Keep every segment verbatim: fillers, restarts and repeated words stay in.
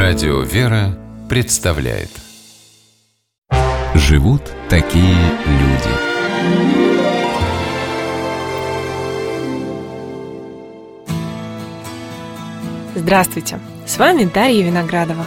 Радио «Вера» представляет. Живут такие люди. Здравствуйте! С вами Дарья Виноградова.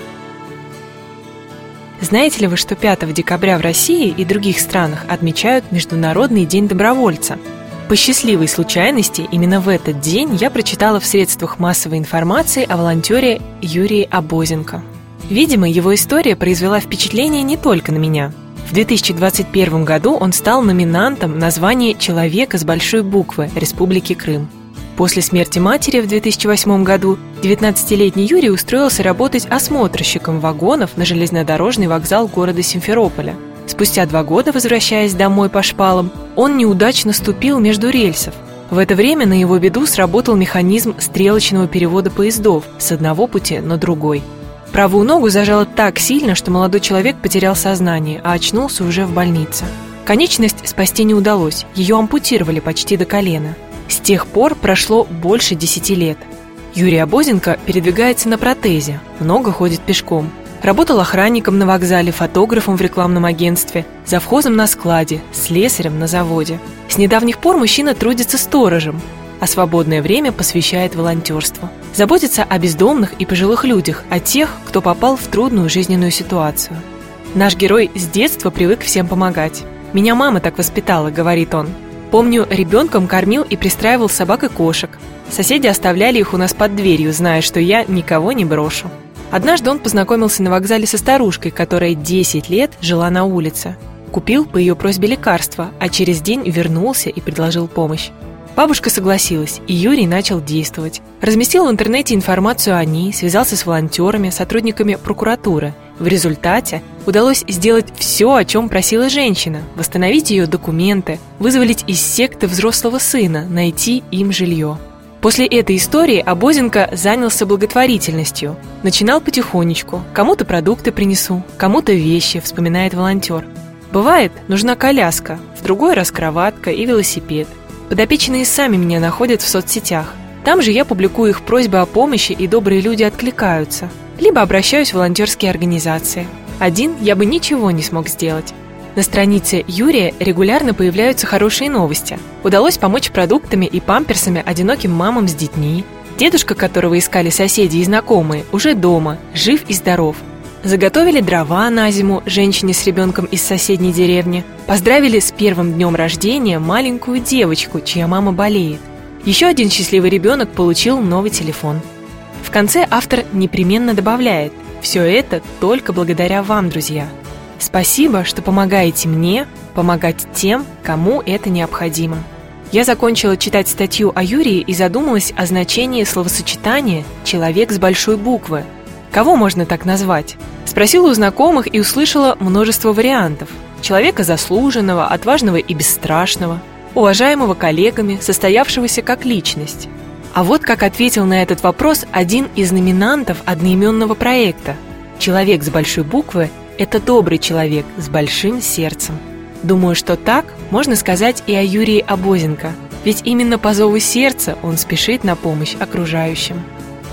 Знаете ли вы, что пятого декабря в России и других странах отмечают Международный день добровольца? По счастливой случайности, именно в этот день я прочитала в средствах массовой информации о волонтере Юрии Абозенко. Видимо, его история произвела впечатление не только на меня. В две тысячи двадцать первом году он стал номинантом на звание «Человека с большой буквы» Республики Крым. После смерти матери в две тысячи восьмом году девятнадцатилетний Юрий устроился работать осмотрщиком вагонов на железнодорожный вокзал города Симферополя. Спустя два года, возвращаясь домой по шпалам, он неудачно ступил между рельсов. В это время на его беду сработал механизм стрелочного перевода поездов с одного пути на другой. Правую ногу зажало так сильно, что молодой человек потерял сознание, а очнулся уже в больнице. Конечность спасти не удалось, ее ампутировали почти до колена. С тех пор прошло больше десяти лет. Юрий Абозенко передвигается на протезе, много ходит пешком. Работал охранником на вокзале, фотографом в рекламном агентстве, завхозом на складе, слесарем на заводе. С недавних пор мужчина трудится сторожем, а свободное время посвящает волонтерству. Заботится о бездомных и пожилых людях, о тех, кто попал в трудную жизненную ситуацию. Наш герой с детства привык всем помогать. «Меня мама так воспитала», — говорит он. «Помню, ребенком кормил и пристраивал собак и кошек. Соседи оставляли их у нас под дверью, зная, что я никого не брошу». Однажды он познакомился на вокзале со старушкой, которая десять лет жила на улице. Купил по ее просьбе лекарства, а через день вернулся и предложил помощь. Бабушка согласилась, и Юрий начал действовать. Разместил в интернете информацию о ней, связался с волонтерами, сотрудниками прокуратуры. В результате удалось сделать все, о чем просила женщина: восстановить ее документы, вызволить из секты взрослого сына, найти им жилье. После этой истории Абозенко занялся благотворительностью. Начинал потихонечку. Кому-то продукты принесу, кому-то вещи, вспоминает волонтер. Бывает, нужна коляска, в другой раз кроватка и велосипед. Подопечные сами меня находят в соцсетях. Там же я публикую их просьбы о помощи, и добрые люди откликаются. Либо обращаюсь в волонтерские организации. Один я бы ничего не смог сделать. На странице Юрия регулярно появляются хорошие новости. Удалось помочь продуктами и памперсами одиноким мамам с детьми. Дедушка, которого искали соседи и знакомые, уже дома, жив и здоров. Заготовили дрова на зиму женщине с ребенком из соседней деревни. Поздравили с первым днем рождения маленькую девочку, чья мама болеет. Еще один счастливый ребенок получил новый телефон. В конце автор непременно добавляет: «Все это только благодаря вам, друзья. Спасибо, что помогаете мне помогать тем, кому это необходимо». Я закончила читать статью о Юрии и задумалась о значении словосочетания «человек с большой буквы». Кого можно так назвать? Спросила у знакомых и услышала множество вариантов. Человека заслуженного, отважного и бесстрашного, уважаемого коллегами, состоявшегося как личность. А вот как ответил на этот вопрос один из номинантов одноименного проекта. Человек с большой буквы – это добрый человек с большим сердцем. Думаю, что так можно сказать и о Юрии Абозенко, ведь именно по зову сердца он спешит на помощь окружающим.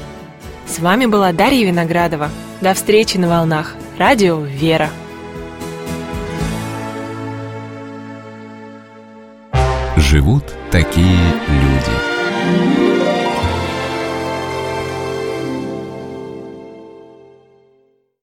С вами была Дарья Виноградова. До встречи на волнах. Радио «Вера». Живут такие люди.